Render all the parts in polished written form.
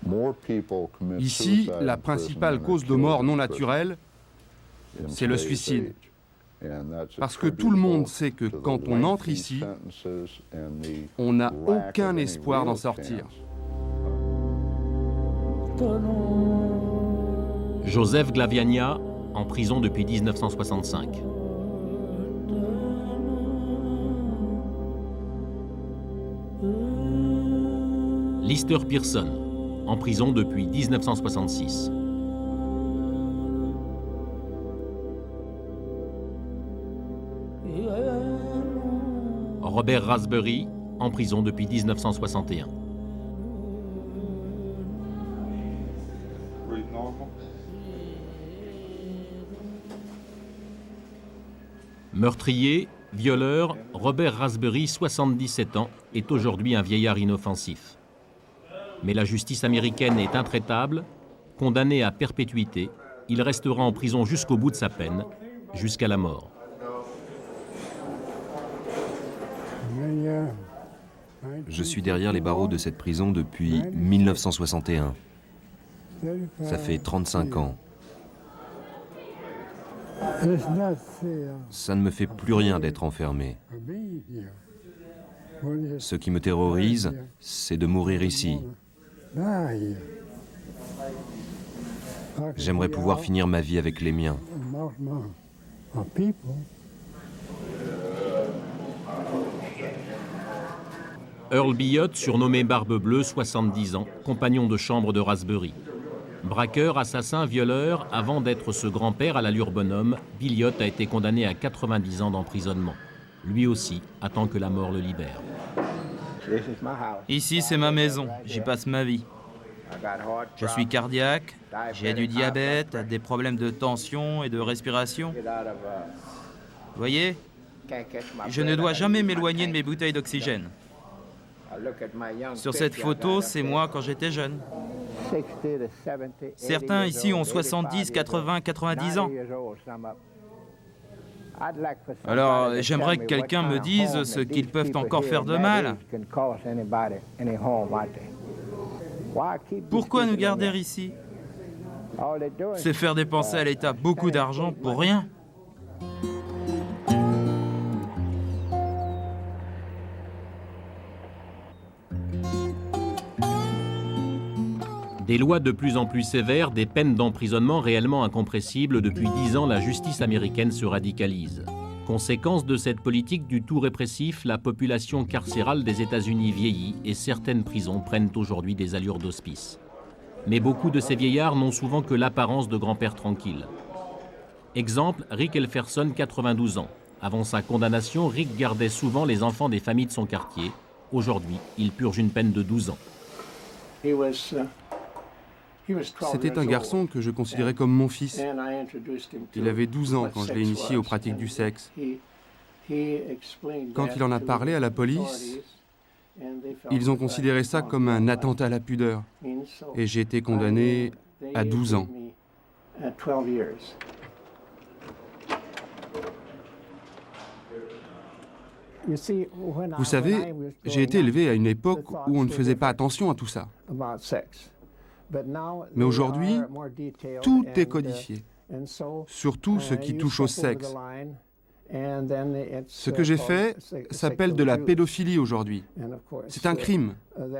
Ici, la principale cause de mort non naturelle, c'est le suicide. Parce que tout le monde sait que quand on entre ici, on n'a aucun espoir d'en sortir. Joseph Glaviania, en prison depuis 1965. Lister Pearson, en prison depuis 1966. Robert Raspberry, en prison depuis 1961. Meurtrier, violeur, Robert Raspberry, 77 ans, est aujourd'hui un vieillard inoffensif. Mais la justice américaine est intraitable. Condamné à perpétuité, il restera en prison jusqu'au bout de sa peine, jusqu'à la mort. Je suis derrière les barreaux de cette prison depuis 1961. Ça fait 35 ans. Ça ne me fait plus rien d'être enfermé. Ce qui me terrorise, c'est de mourir ici. J'aimerais pouvoir finir ma vie avec les miens. Earl Biot, surnommé Barbe Bleue, 70 ans, compagnon de chambre de Raspberry. Braqueur, assassin, violeur, avant d'être ce grand-père à l'allure bonhomme, Biot a été condamné à 90 ans d'emprisonnement. Lui aussi attend que la mort le libère. Ici, c'est ma maison. J'y passe ma vie. Je suis cardiaque, j'ai du diabète, des problèmes de tension et de respiration. Vous voyez, je ne dois jamais m'éloigner de mes bouteilles d'oxygène. Sur cette photo, c'est moi quand j'étais jeune. Certains ici ont 70, 80, 90 ans. Alors, j'aimerais que quelqu'un me dise ce qu'ils peuvent encore faire de mal. Pourquoi nous garder ici? C'est faire dépenser à l'État beaucoup d'argent pour rien. Des lois de plus en plus sévères, des peines d'emprisonnement réellement incompressibles. Depuis 10 ans, la justice américaine se radicalise. Conséquence de cette politique du tout répressif, la population carcérale des États-Unis vieillit et certaines prisons prennent aujourd'hui des allures d'hospice. Mais beaucoup de ces vieillards n'ont souvent que l'apparence de grands-pères tranquilles. Exemple, Rick Elferson, 92 ans. Avant sa condamnation, Rick gardait souvent les enfants des familles de son quartier. Aujourd'hui, il purge une peine de 12 ans. C'était un garçon que je considérais comme mon fils. Il avait 12 ans quand je l'ai initié aux pratiques du sexe. Quand il en a parlé à la police, ils ont considéré ça comme un attentat à la pudeur. Et j'ai été condamné à 12 ans. Vous savez, j'ai été élevé à une époque où on ne faisait pas attention à tout ça. Mais aujourd'hui, tout est codifié, surtout ce qui touche au sexe. Ce que j'ai fait s'appelle de la pédophilie aujourd'hui. C'est un crime.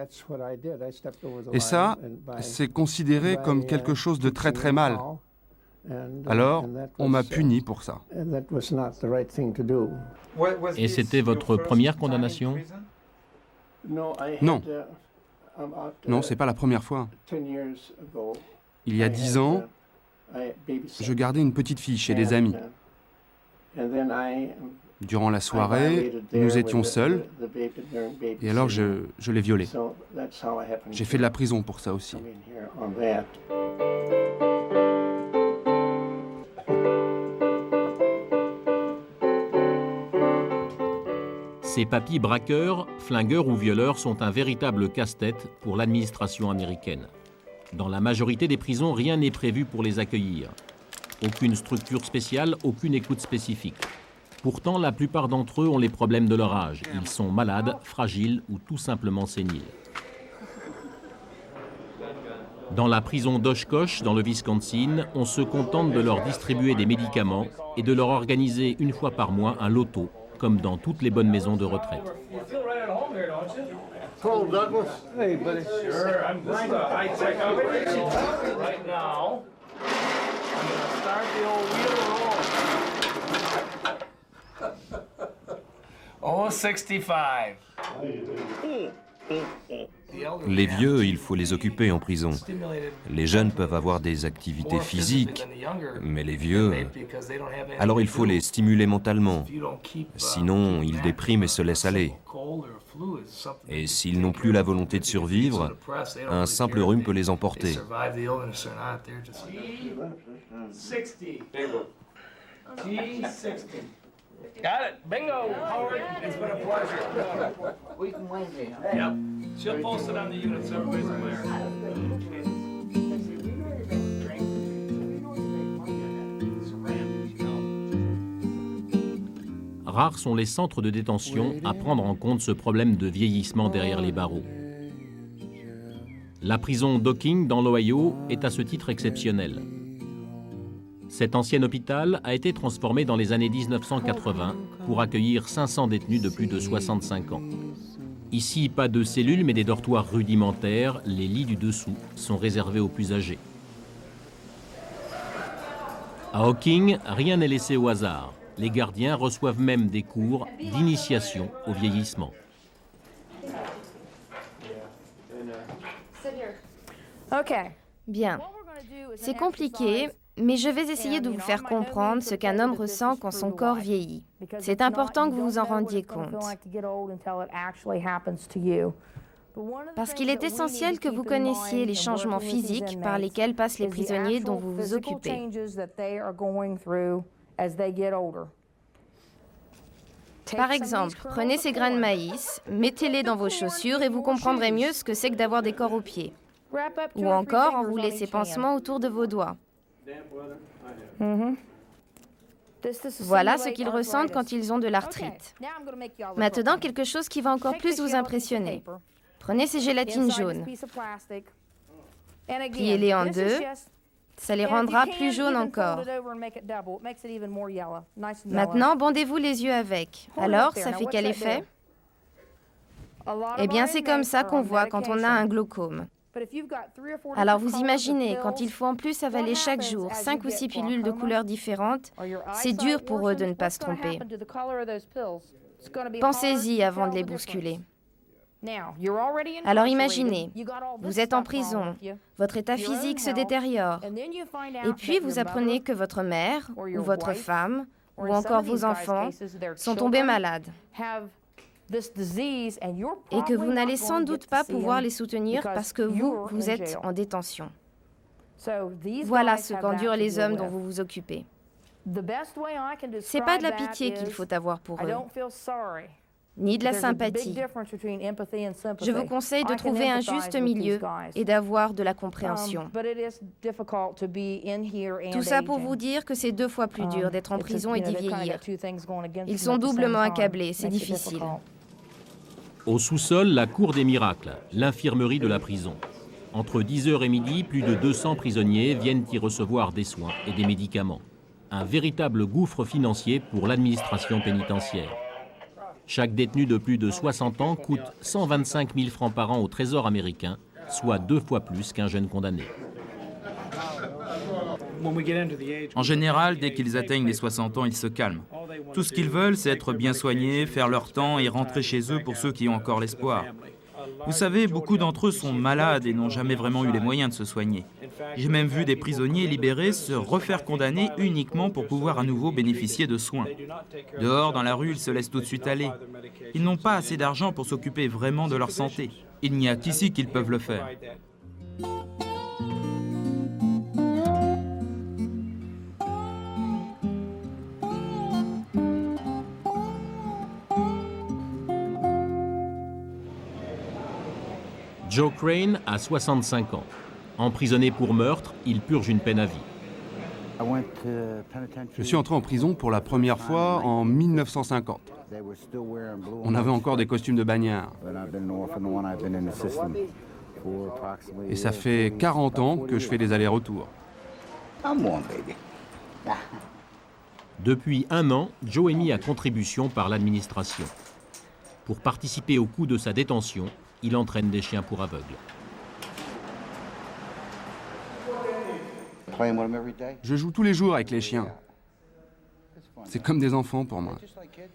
Et ça, c'est considéré comme quelque chose de très très mal. Alors, on m'a puni pour ça. Et c'était votre première condamnation? Non. Non, c'est pas la première fois. Il y a 10 ans, je gardais une petite fille chez des amis. Durant la soirée, nous étions seuls, et alors je l'ai violée. J'ai fait de la prison pour ça aussi. Ces papys braqueurs, flingueurs ou violeurs sont un véritable casse-tête pour l'administration américaine. Dans la majorité des prisons, rien n'est prévu pour les accueillir. Aucune structure spéciale, aucune écoute spécifique. Pourtant, la plupart d'entre eux ont les problèmes de leur âge. Ils sont malades, fragiles ou tout simplement séniles. Dans la prison d'Oshkosh, dans le Wisconsin, on se contente de leur distribuer des médicaments et de leur organiser une fois par mois un loto, comme dans toutes les bonnes maisons de retraite. Hello, Douglas. Hey, buddy. Sure, I'm just a high-tech operation right now. I'm going to start the old wheel roll. Oh, 65. Les vieux, il faut les occuper en prison. Les jeunes peuvent avoir des activités physiques, mais les vieux... Alors il faut les stimuler mentalement. Sinon, ils dépriment et se laissent aller. Et s'ils n'ont plus la volonté de survivre, un simple rhume peut les emporter. Got it. Bingo. Howard, it's been a pleasure. We can wait here. Yep. She'll post it on the unit so everybody's aware. Rares sont les centres de détention à prendre en compte ce problème de vieillissement derrière les barreaux. La prison Docking dans l'Ohio est à ce titre exceptionnelle. Cet ancien hôpital a été transformé dans les années 1980 pour accueillir 500 détenus de plus de 65 ans. Ici, pas de cellules mais des dortoirs rudimentaires, les lits du dessous sont réservés aux plus âgés. À Hocking, rien n'est laissé au hasard. Les gardiens reçoivent même des cours d'initiation au vieillissement. Ok, bien. C'est compliqué, mais je vais essayer de vous faire comprendre ce qu'un homme ressent quand son corps vieillit. C'est important que vous vous en rendiez compte. Parce qu'il est essentiel que vous connaissiez les changements physiques par lesquels passent les prisonniers dont vous vous occupez. Par exemple, prenez ces grains de maïs, mettez-les dans vos chaussures et vous comprendrez mieux ce que c'est que d'avoir des corps aux pieds. Ou encore, enroulez ces pansements autour de vos doigts. Voilà ce qu'ils ressentent quand ils ont de l'arthrite. Maintenant, quelque chose qui va encore plus vous impressionner. Prenez ces gélatines jaunes. Pliez-les en deux. Ça les rendra plus jaunes encore. Maintenant, bandez-vous les yeux avec. Alors, ça fait quel effet? Eh bien, c'est comme ça qu'on voit quand on a un glaucome. Alors vous imaginez, quand il faut en plus avaler chaque jour 5 ou 6 pilules de couleurs différentes, c'est dur pour eux de ne pas se tromper. Pensez-y avant de les bousculer. Alors imaginez, vous êtes en prison, votre état physique se détériore, et puis vous apprenez que votre mère, ou votre femme, ou encore vos enfants sont tombés malades. Et que vous n'allez sans doute pas pouvoir les soutenir parce que vous êtes en détention. Voilà ce qu'endurent les hommes dont vous vous occupez. C'est pas de la pitié qu'il faut avoir pour eux, ni de la sympathie. Je vous conseille de trouver un juste milieu et d'avoir de la compréhension. Tout ça pour vous dire que c'est 2 fois plus dur d'être en prison et d'y vieillir. Ils sont doublement accablés, c'est difficile. Au sous-sol, la cour des miracles, l'infirmerie de la prison. Entre 10h et midi, plus de 200 prisonniers viennent y recevoir des soins et des médicaments. Un véritable gouffre financier pour l'administration pénitentiaire. Chaque détenu de plus de 60 ans coûte 125 000 francs par an au Trésor américain, soit 2 fois plus qu'un jeune condamné. En général, dès qu'ils atteignent les 60 ans, ils se calment. Tout ce qu'ils veulent, c'est être bien soignés, faire leur temps et rentrer chez eux pour ceux qui ont encore l'espoir. Vous savez, beaucoup d'entre eux sont malades et n'ont jamais vraiment eu les moyens de se soigner. J'ai même vu des prisonniers libérés se refaire condamner uniquement pour pouvoir à nouveau bénéficier de soins. Dehors, dans la rue, ils se laissent tout de suite aller. Ils n'ont pas assez d'argent pour s'occuper vraiment de leur santé. Il n'y a qu'ici qu'ils peuvent le faire. Joe Crane a 65 ans. Emprisonné pour meurtre, il purge une peine à vie. Je suis entré en prison pour la première fois en 1950. On avait encore des costumes de bagnards. Et ça fait 40 ans que je fais des allers-retours. Depuis 1 an, Joe est mis à contribution par l'administration. Pour participer au coût de sa détention, il entraîne des chiens pour aveugles. Je joue tous les jours avec les chiens. C'est comme des enfants pour moi.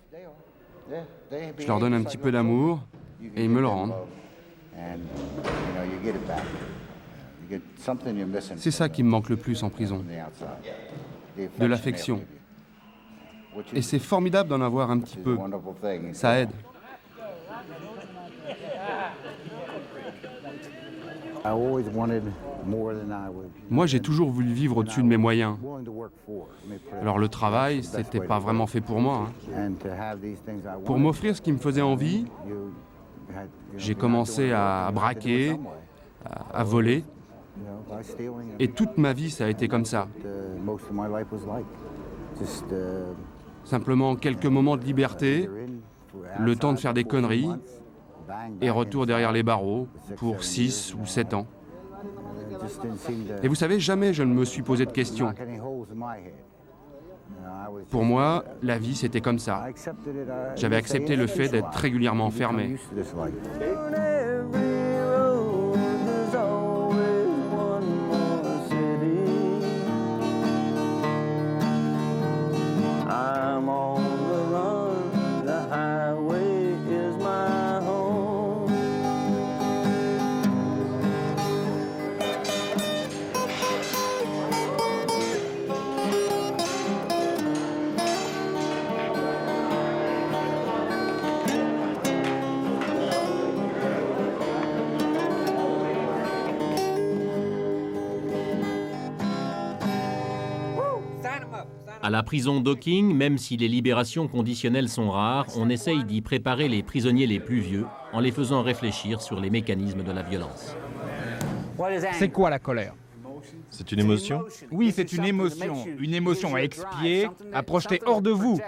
Je leur donne un petit peu d'amour et ils me le rendent. C'est ça qui me manque le plus en prison. De l'affection. Et c'est formidable d'en avoir un petit peu. Ça aide. Moi, j'ai toujours voulu vivre au-dessus de mes moyens. Alors le travail, c'était pas vraiment fait pour moi. Pour m'offrir ce qui me faisait envie, j'ai commencé à braquer, à voler. Et toute ma vie, ça a été comme ça. Simplement quelques moments de liberté, le temps de faire des conneries, et retour derrière les barreaux pour 6 ou 7 ans. Et vous savez, jamais je ne me suis posé de questions. Pour moi, la vie, c'était comme ça. J'avais accepté le fait d'être régulièrement enfermé. À la prison Docking, même si les libérations conditionnelles sont rares, on essaye d'y préparer les prisonniers les plus vieux en les faisant réfléchir sur les mécanismes de la violence. C'est quoi la colère? C'est une émotion? Oui, c'est une émotion à expier, à projeter hors de vous.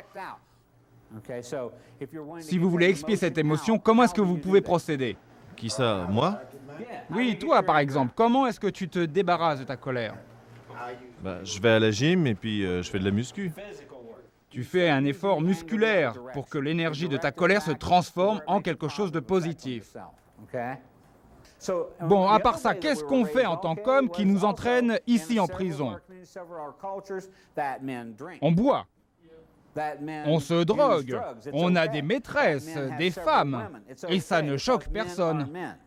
Si vous voulez expier cette émotion, comment est-ce que vous pouvez procéder? Qui ça? Moi? Oui, toi par exemple, comment est-ce que tu te débarrasses de ta colère? Je vais à la gym et puis je fais de la muscu. Tu fais un effort musculaire pour que l'énergie de ta colère se transforme en quelque chose de positif. Bon, à part ça, qu'est-ce qu'on fait en tant qu'homme qui nous entraîne ici en prison? On boit. On se drogue. On a des maîtresses, des femmes. Et ça ne choque personne.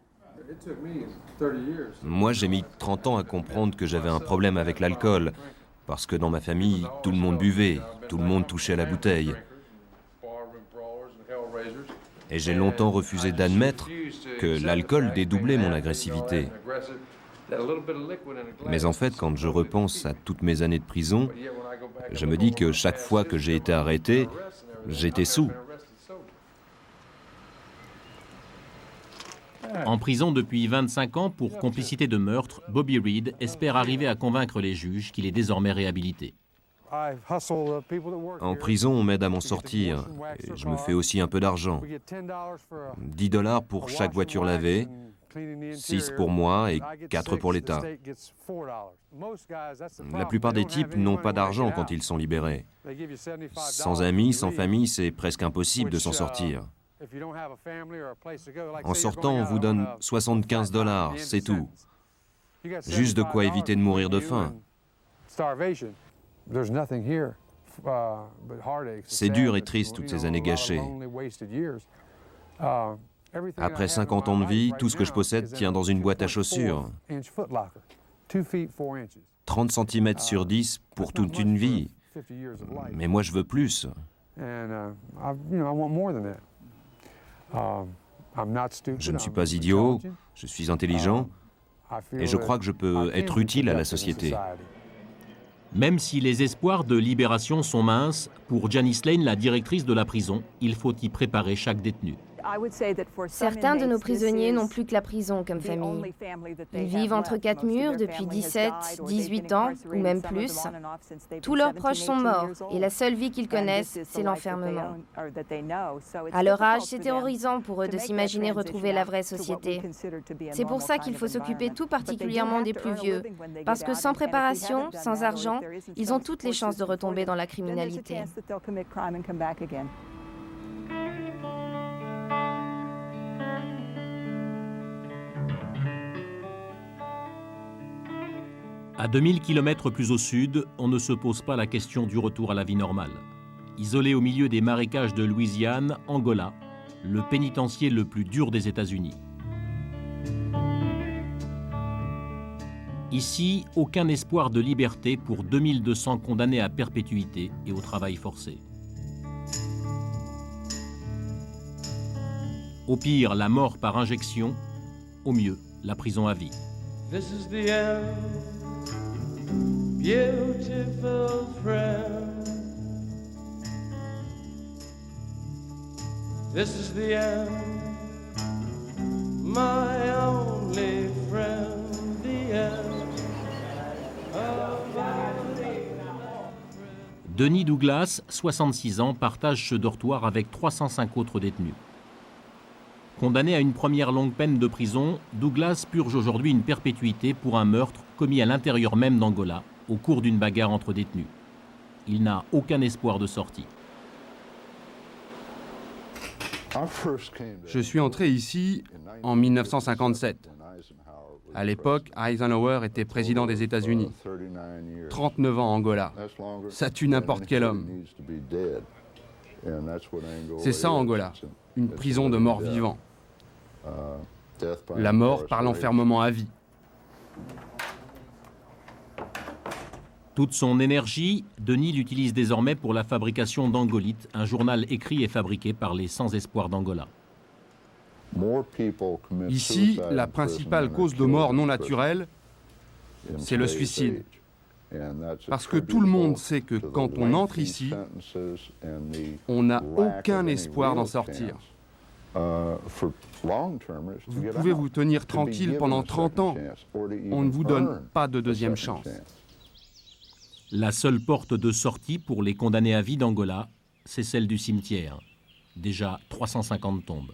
Moi, j'ai mis 30 ans à comprendre que j'avais un problème avec l'alcool, parce que dans ma famille, tout le monde buvait, tout le monde touchait à la bouteille. Et j'ai longtemps refusé d'admettre que l'alcool dédoublait mon agressivité. Mais en fait, quand je repense à toutes mes années de prison, je me dis que chaque fois que j'ai été arrêté, j'étais saoul. En prison depuis 25 ans pour complicité de meurtre, Bobby Reed espère arriver à convaincre les juges qu'il est désormais réhabilité. En prison, on m'aide à m'en sortir. Et je me fais aussi un peu d'argent. 10 $ pour chaque voiture lavée, 6 pour moi et 4 pour l'État. La plupart des types n'ont pas d'argent quand ils sont libérés. Sans amis, sans famille, c'est presque impossible de s'en sortir. En sortant, on vous donne 75 $, c'est tout. Juste de quoi éviter de mourir de faim. C'est dur et triste toutes ces années gâchées. Après 50 ans de vie, tout ce que je possède tient dans une boîte à chaussures. 30 cm sur 10 pour toute une vie. Mais moi, je veux plus. Je ne suis pas idiot, je suis intelligent, et je crois que je peux être utile à la société. Même si les espoirs de libération sont minces, pour Janice Lane, la directrice de la prison, il faut y préparer chaque détenu. Certains de nos prisonniers n'ont plus que la prison comme famille. Ils vivent entre quatre murs depuis 17, 18 ans ou même plus. Tous leurs proches sont morts et la seule vie qu'ils connaissent, c'est l'enfermement. À leur âge, c'est terrorisant pour eux de s'imaginer retrouver la vraie société. C'est pour ça qu'il faut s'occuper tout particulièrement des plus vieux, parce que sans préparation, sans argent, ils ont toutes les chances de retomber dans la criminalité. À 2000 km plus au sud, on ne se pose pas la question du retour à la vie normale. Isolé au milieu des marécages de Louisiane, Angola, le pénitencier le plus dur des États-Unis. Ici, aucun espoir de liberté pour 2200 condamnés à perpétuité et au travail forcé. Au pire, la mort par injection, au mieux, la prison à vie. This is the end, beautiful friend. This is the end, my only friend, the end of our Denis Douglas, 66 ans, partage ce dortoir avec 305 autres détenus. Condamné à une première longue peine de prison, Douglas purge aujourd'hui une perpétuité pour un meurtre commis à l'intérieur même d'Angola, au cours d'une bagarre entre détenus. Il n'a aucun espoir de sortie. Je suis entré ici en 1957. À l'époque, Eisenhower était président des États-Unis. 39 ans Angola. Ça tue n'importe quel homme. C'est ça Angola, une prison de morts vivants. La mort par l'enfermement à vie. Toute son énergie, Denis l'utilise désormais pour la fabrication d'Angolite, un journal écrit et fabriqué par les sans-espoir d'Angola. Ici, la principale cause de mort non naturelle, c'est le suicide. Parce que tout le monde sait que quand on entre ici, on n'a aucun espoir d'en sortir. Vous pouvez vous tenir tranquille pendant 30 ans. On ne vous donne pas de deuxième chance. La seule porte de sortie pour les condamnés à vie d'Angola, c'est celle du cimetière. Déjà 350 tombes.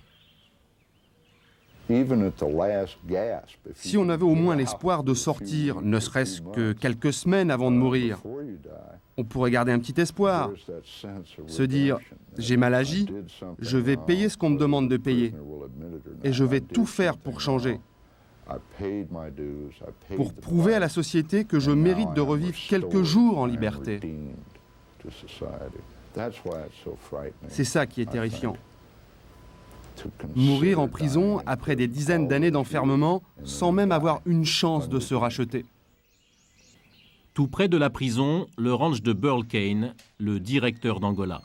Si on avait au moins l'espoir de sortir, ne serait-ce que quelques semaines avant de mourir, on pourrait garder un petit espoir. Se dire, j'ai mal agi, je vais payer ce qu'on me demande de payer. Et je vais tout faire pour changer. Pour prouver à la société que je mérite de revivre quelques jours en liberté. C'est ça qui est terrifiant. Mourir en prison après des dizaines d'années d'enfermement sans même avoir une chance de se racheter. Tout près de la prison, le ranch de Burl Cain, le directeur d'Angola.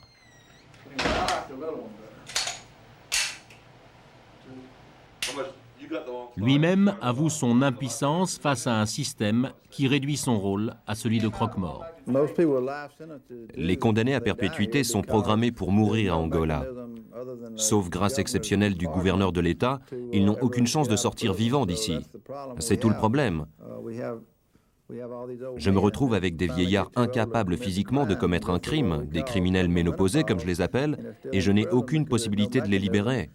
Lui-même avoue son impuissance face à un système qui réduit son rôle à celui de croque-mort. Les condamnés à perpétuité sont programmés pour mourir à Angola. Sauf grâce exceptionnelle du gouverneur de l'État, ils n'ont aucune chance de sortir vivants d'ici. C'est tout le problème. Je me retrouve avec des vieillards incapables physiquement de commettre un crime, des criminels ménopausés comme je les appelle, et je n'ai aucune possibilité de les libérer.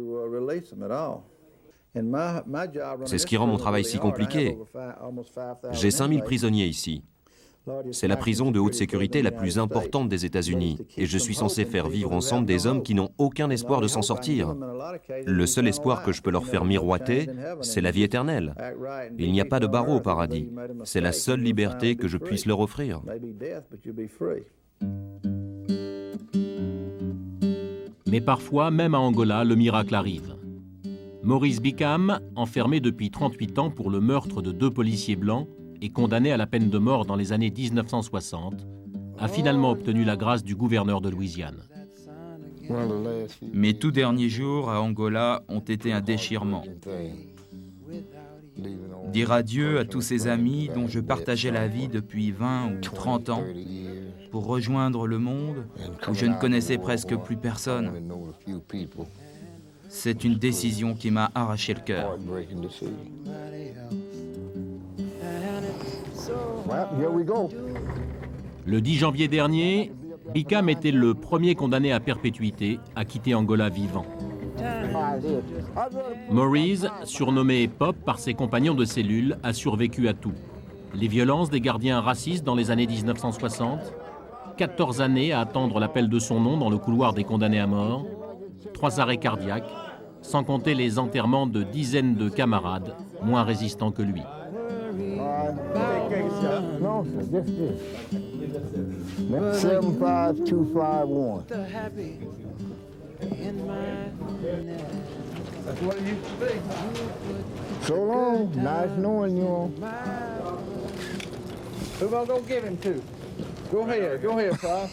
C'est ce qui rend mon travail si compliqué. J'ai 5000 prisonniers ici. C'est la prison de haute sécurité la plus importante des États-Unis et je suis censé faire vivre ensemble des hommes qui n'ont aucun espoir de s'en sortir. Le seul espoir que je peux leur faire miroiter, c'est la vie éternelle. Il n'y a pas de barreau au paradis. C'est la seule liberté que je puisse leur offrir. Mais parfois, même à Angola, le miracle arrive. Maurice Bickham, enfermé depuis 38 ans pour le meurtre de 2 policiers blancs et condamné à la peine de mort dans les années 1960, a finalement obtenu la grâce du gouverneur de Louisiane. Mes tout derniers jours à Angola ont été un déchirement. Dire adieu à tous ces amis dont je partageais la vie depuis 20 ou 30 ans pour rejoindre le monde où je ne connaissais presque plus personne. C'est une décision qui m'a arraché le cœur. Le 10 janvier dernier, Bickham était le premier condamné à perpétuité à quitter Angola vivant. Maurice, surnommé Pop par ses compagnons de cellule, a survécu à tout. Les violences des gardiens racistes dans les années 1960, 14 années à attendre l'appel de son nom dans le couloir des condamnés à mort, 3 arrêts cardiaques, sans compter les enterrements de dizaines de camarades moins résistants que lui. So long, nice knowing you. Who am I gonna give him to? Go ahead, Pa.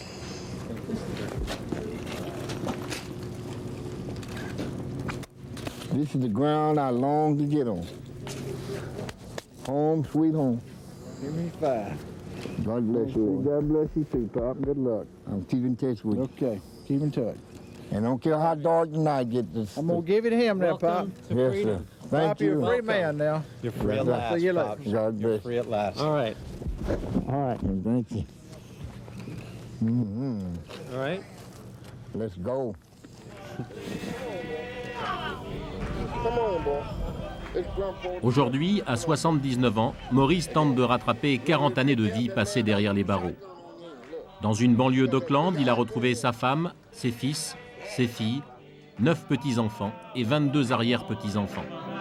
This is the ground I long to get on. Home, sweet home. Give me 5. God bless you. God bless you too, Pop. Good luck. I'm keeping in touch with you. Okay, keep in touch. And don't care how dark the night gets. I'm gonna give it to him now, Pop. Yes, sir. Thank Pop, you. You're a free man now. You're free at last, See you later. Pop. God bless. You're free at last. All right. All right, and thank you. All right. Let's go. Come on, boy. Aujourd'hui, à 79 ans, Maurice tente de rattraper 40 années de vie passées derrière les barreaux. Dans une banlieue d'Auckland, il a retrouvé sa femme, ses fils, ses filles, 9 petits-enfants et 22 arrière-petits-enfants.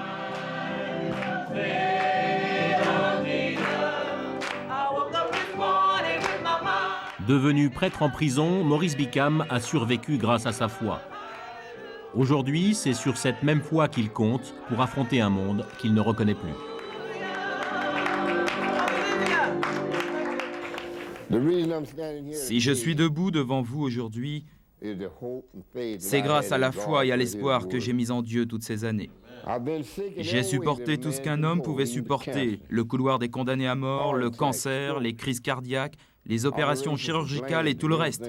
Devenu prêtre en prison, Maurice Bickham a survécu grâce à sa foi. Aujourd'hui, c'est sur cette même foi qu'il compte pour affronter un monde qu'il ne reconnaît plus. Si je suis debout devant vous aujourd'hui, c'est grâce à la foi et à l'espoir que j'ai mis en Dieu toutes ces années. J'ai supporté tout ce qu'un homme pouvait supporter, le couloir des condamnés à mort, le cancer, les crises cardiaques, les opérations chirurgicales et tout le reste.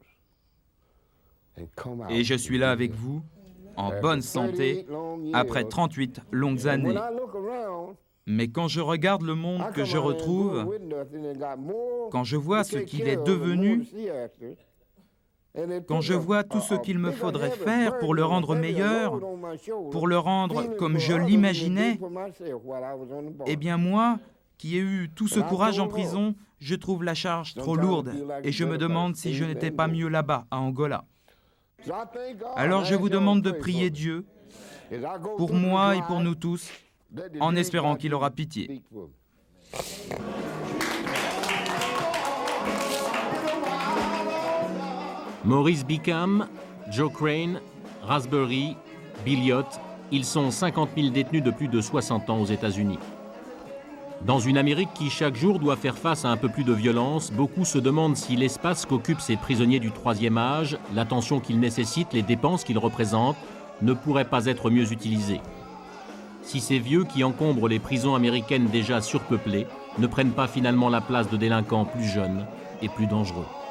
Et je suis là avec vous, en bonne santé, après 38 longues années. Mais quand je regarde le monde que je retrouve, quand je vois ce qu'il est devenu, quand je vois tout ce qu'il me faudrait faire pour le rendre meilleur, pour le rendre comme je l'imaginais, eh bien moi, qui ai eu tout ce courage en prison, je trouve la charge trop lourde et je me demande si je n'étais pas mieux là-bas, à Angola. Alors je vous demande de prier Dieu, pour moi et pour nous tous, en espérant qu'il aura pitié. Maurice Bickham, Joe Crane, Raspberry, Billiot, ils sont 50 000 détenus de plus de 60 ans aux États-Unis. Dans une Amérique qui chaque jour doit faire face à un peu plus de violence, beaucoup se demandent si l'espace qu'occupent ces prisonniers du troisième âge, l'attention qu'ils nécessitent, les dépenses qu'ils représentent, ne pourraient pas être mieux utilisés. Si ces vieux qui encombrent les prisons américaines déjà surpeuplées ne prennent pas finalement la place de délinquants plus jeunes et plus dangereux.